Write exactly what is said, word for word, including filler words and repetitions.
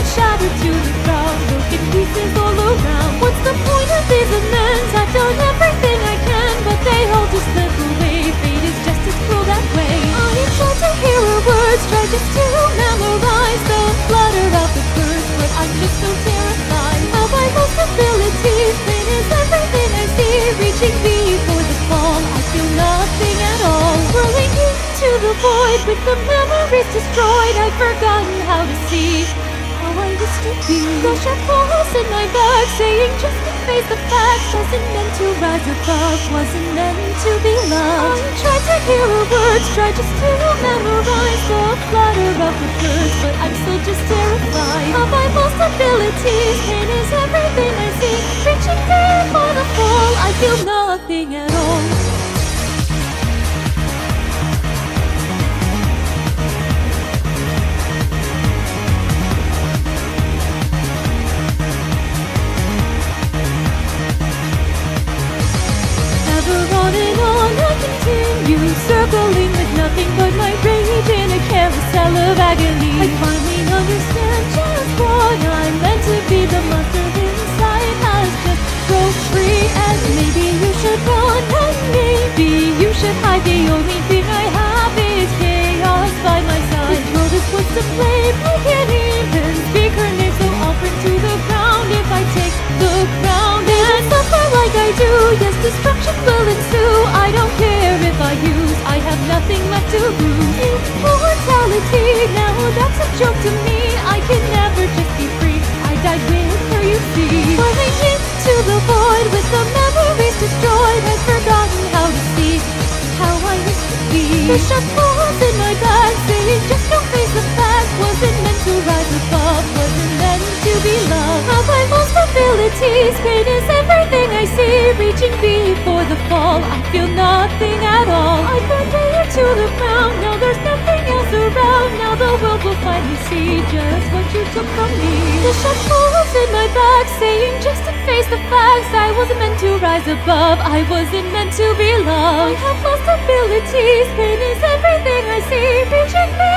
shattered to the ground, broken pieces all around. What's the point of these amends? I've done everything I can, but they all just slip away. Fate is just as cruel that way. I have tried to hear her words, tried just to memorize the flutter of the birds, but I'm just so terrified. Have I lost abilities? Pain is everything I see, reaching before the fall. I feel nothing at all, whirling into the void with the memories destroyed. I've forgotten how to see how I used to be. The sharp pulse in my back, saying just to face the facts. Wasn't meant to rise above, wasn't meant to be loved. I tried to hear her words, tried just to memorize the flutter of the birds, but I'm still just terrified. Have I lost abilities? Pain is everything I see, reaching before the fall. I feel nothing at all. On and on I continue, circling with nothing but my rage in a carousel of agony. I finally understand just what I'm meant to be. The monster inside has just broke free, and maybe you should run, and maybe you should hide. The only thing I have is chaos by my side. This world is what's to blame, I can't even speak her name, so I'll bring to the ground if I take the ground and suffer like I do. Yes, destruction will ensue. I don't care if I use, I have nothing left to lose. Immortality, now that's a joke to me. I can never just be free, I died with her, you see. Falling into the void with the memories destroyed. I've forgotten how to see how I used to be. The sharp pulse in my back, saying just don't face the facts. Wasn't meant to rise above, wasn't meant to be loved. Have I lost abilities? Pain is everything I see, reaching before the fall. I feel nothing at all. I fell bare to the ground, now there's nothing else around. Now the world will finally see just what you took from me. The sharp pulse in my back, saying just to face the facts. I wasn't meant to rise above, I wasn't meant to be loved. I have lost abilities, pain is everything I see, reaching me